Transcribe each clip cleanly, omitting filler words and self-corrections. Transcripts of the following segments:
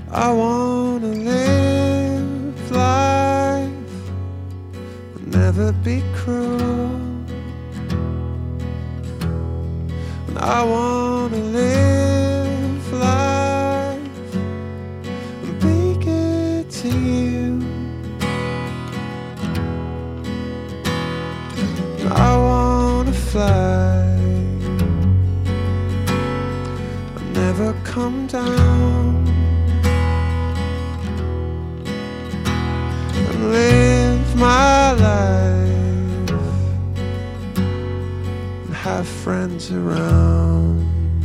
I wanna live life, never be cruel. I wanna live life and be good to you. I wanna fly and never come down, and live my life and have friends around.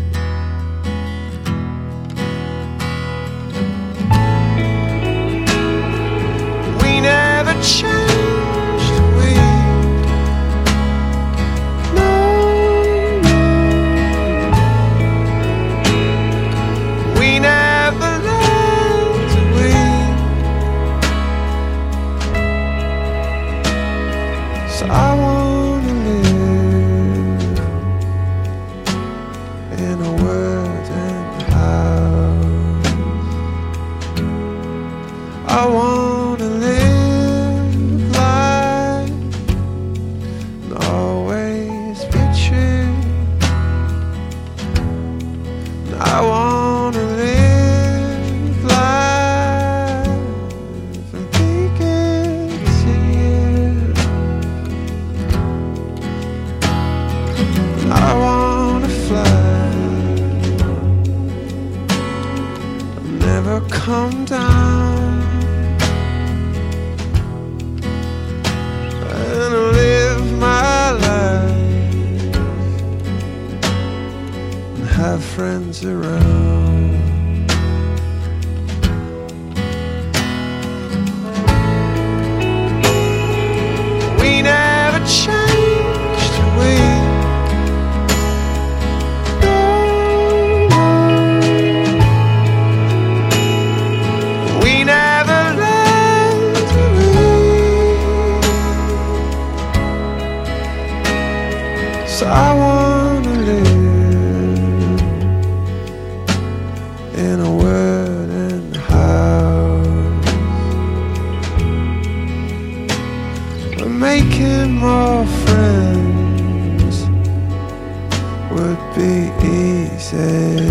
We never changed, we never learned, so I wanna live in a wooden house. I wanna live life and always be true. And I wanna live life and be good to you. And I wanna fly and never come down, and live my life and have friends around. We never changed, we never learned, so I wanna live in a wooden house. We're making more friends would be easy.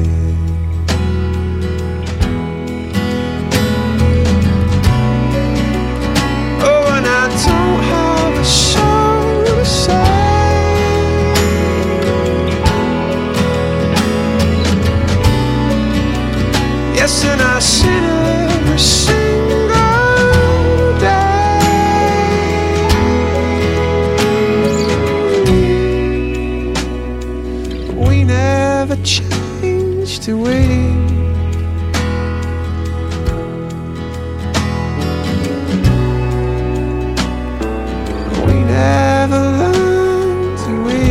Oh, and I don't have a soul to say. Yes, and I sin every single day. We never changed, do we? We never learned, do we?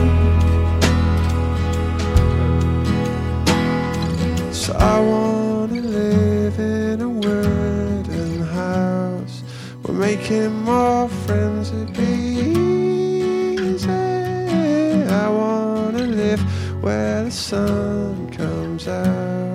So I wanna live in a wooden house. We're making more friends, it'd be easy. I wanna live where the sun comes out.